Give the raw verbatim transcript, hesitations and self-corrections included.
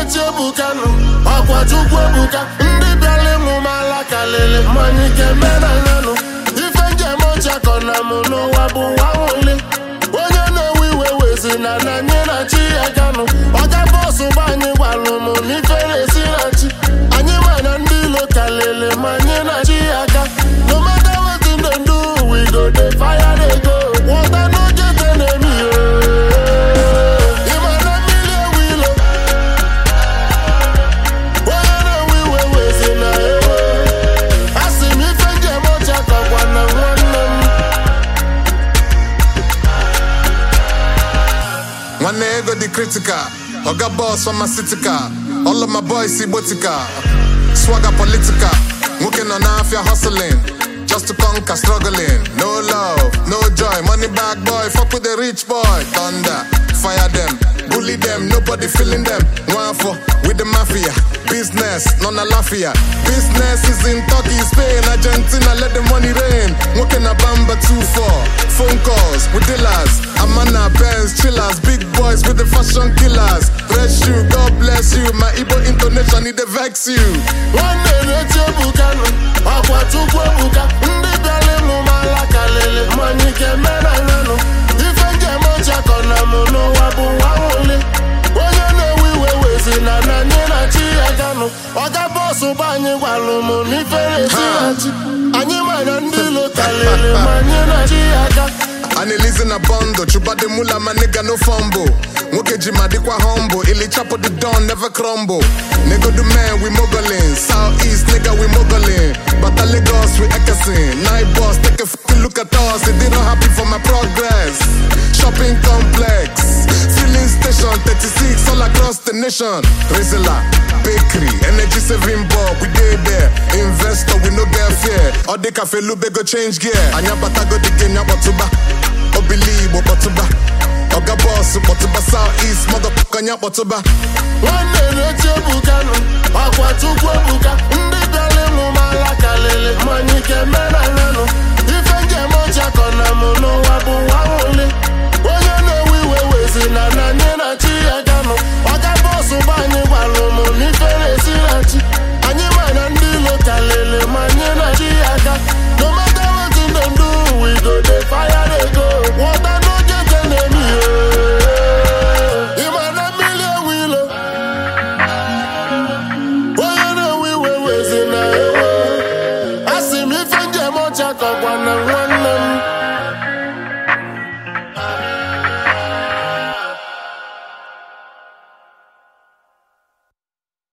na-eche bukanu ọkwa Chukwu ebuka ndị bịara ịmụ m ala kalele mmanya ike mena nyanụ ife njem ọchakọ na mụ n'ụwa bụ nwa nwụli onye na-ewe iwe wezi na na nye na chi ya ganụ ọga bọsụ gba anyị gwalụ m n'ife na-esi na chi anyị mana ndị ilo kalele ma nye na chi ya ga no matter wetin dem do we go dey fire dey go water no get enemy One ego the critical, Oga boss pharmaceutical. All of my boys see botica, swagger political. Working on half your hustling, just to conquer struggling. No love, no joy, money bag boy, fuck with the rich boy. Thunder, fire them, bully them, nobody feeling them. One for with the mafia, business, none a lafia. Business is in Turkey, Spain, Argentina, let the money rain. Working a bamba two four, phone calls with dealers. Amana, Benz, chillers, big boys with the fashion killers. Bless you, God bless you, my Igbo intonation, need to vex you. One day, let's go, Bukano, Aqua Chukwu ebuka ndị bịara ịmụ m ala kalele mmanya ike mena nyanụ ife njem ọchakọ na mụ n'ụwa bụ nwa nwụli onye na-ewe iwe wezi na na nye na chi ya ganụ ọga bọsụ gba anyị gwalụ m n'ife na-esi na chi anyị mana ndị ilo kalele ma nye na chi ya ga Annalise in a bundle, chuba the mula, my nigga no fumble. Woke jima dikwa humble, illy chop of the dawn, never crumble. Nigga the man, we moguling. Southeast, nigga, we moguling. But the Lagos, we echoing. Night boss, take a fucking look at us. They didn't happy for my progress. Shopping complex, filling station, thirty-six all across the nation. Rizla, bakery, energy saving bulb, we did there. Investor, we no get fear. All the cafe lube go change gear. Anya bata go the game, nyabatuba. Obili, batuba. Oga boss, batuba southeast, motherfucker, nyabatuba. One day, let's go, Bukano, Aqua Chukwu ebuka ndị bịara ịmụ m ala kalele mmanya ike mena nyanụ ife njem ọchakọ na mụ n'ụwa bụ nwa nwụli onye na-ewe iwe wezi na na nye na chi ya ganụ ọga bọsụ gba anyị gwalụ m n'ife na-esi na chi anyị mana ndị ilo kalele ma nye na chi ya ga no matter wetin dem do we go dey fire dey go water no get enemy ị ma na mmiri ewu ilo onye na-ewe iwe wezi na ewe asị m ife njem ọchakọ gwa na nwa